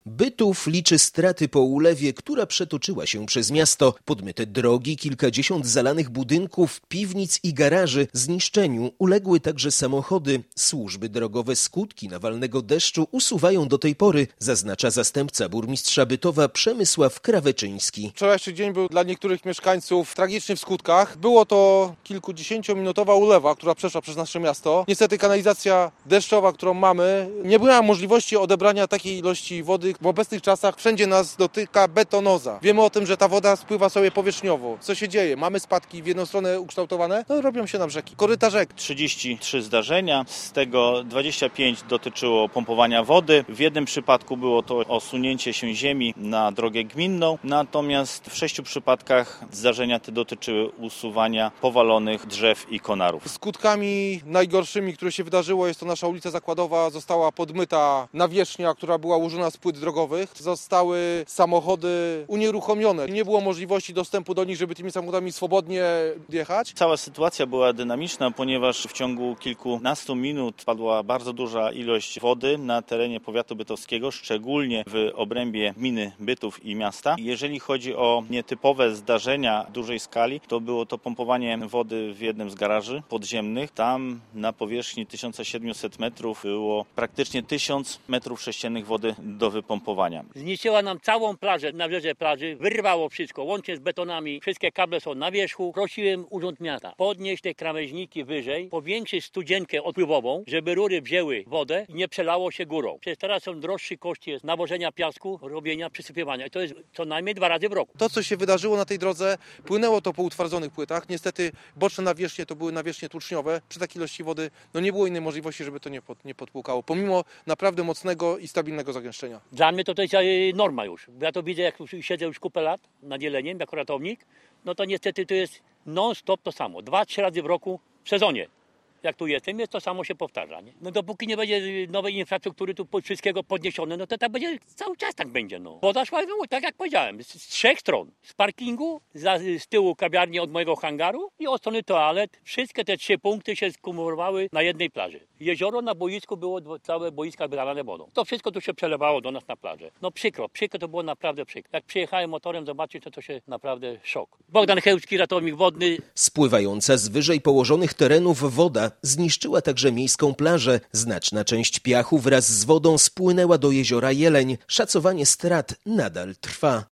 Bytów liczy straty po ulewie, która przetoczyła się przez miasto. Podmyte drogi, kilkadziesiąt zalanych budynków, piwnic i garaży. Zniszczeniu uległy także samochody. Służby drogowe skutki nawalnego deszczu usuwają do tej pory, zaznacza zastępca burmistrza Bytowa Przemysław Kraweczyński. Wczorajszy dzień był dla niektórych mieszkańców tragiczny w skutkach. Było to kilkudziesięciominutowa ulewa, która przeszła przez nasze miasto. Niestety kanalizacja deszczowa, którą mamy, nie była możliwości odebrania takiej ilości wody. W obecnych czasach wszędzie nas dotyka betonoza. Wiemy o tym, że ta woda spływa sobie powierzchniowo. Co się dzieje? Mamy spadki w jedną stronę ukształtowane, robią się nam rzeki. Koryta rzek. 33 zdarzenia, z tego 25 dotyczyło pompowania wody. W jednym przypadku było to osunięcie się ziemi na drogę gminną, natomiast w 6 przypadkach zdarzenia te dotyczyły usuwania powalonych drzew i konarów. Skutkami najgorszymi, które się wydarzyło, jest to nasza ulica Zakładowa. Została podmyta nawierzchnia, która była ułożona z płyt drogowych. Zostały samochody unieruchomione. Nie było możliwości dostępu do nich, żeby tymi samochodami swobodnie jechać. Cała sytuacja była dynamiczna, ponieważ w ciągu kilkunastu minut padła bardzo duża ilość wody na terenie powiatu bytowskiego, szczególnie w obrębie gminy Bytów i miasta. Jeżeli chodzi o nietypowe zdarzenia dużej skali, to było to pompowanie wody w jednym z garaży podziemnych. Tam na powierzchni 1700 metrów było praktycznie 1000 metrów sześciennych wody do wypompowania. Zniszczyła nam całą plażę, nabrzeże plaży, wyrwało wszystko, łącznie z betonami, wszystkie kable są na wierzchu. Prosiłem Urząd Miasta podnieść te krawężniki wyżej, powiększyć studzienkę odpływową, żeby rury wzięły wodę i nie przelało się górą. Przecież teraz są droższy koszt jest nawożenia piasku, robienia, przysypywania i to jest co najmniej 2 razy w roku. To, co się wydarzyło na tej drodze, płynęło to po utwardzonych płytach. Niestety boczne nawierzchnie to były nawierzchnie tuczniowe. Przy takiej ilości wody nie było innej możliwości, żeby to nie podpłukało, pomimo naprawdę mocnego i stabilnego zagęszczenia. Dla mnie to jest norma już. Ja to widzę, jak siedzę już kupę lat nad Jeleniem jako ratownik, no to niestety to jest non-stop to samo. 2-3 razy w roku w sezonie. Jak tu jestem, jest to samo się powtarza. Nie? No dopóki nie będzie nowej infrastruktury, tu wszystkiego podniesione, no to tak będzie, cały czas tak będzie. No. Woda szła, tak jak powiedziałem, z 3 stron. Z parkingu, z tyłu kawiarni od mojego hangaru i od strony toalet. Wszystkie te 3 punkty się skumulowały na jednej plaży. Jezioro na boisku było całe boiska wylane wodą. To wszystko tu się przelewało do nas na plażę. No przykro to było naprawdę przykro. Jak przyjechałem motorem zobaczyć, to się naprawdę szok. Bogdan Chełczki, ratownik wodny. Spływająca z wyżej położonych terenów woda zniszczyła także miejską plażę. Znaczna część piachu wraz z wodą spłynęła do jeziora Jeleń. Szacowanie strat nadal trwa.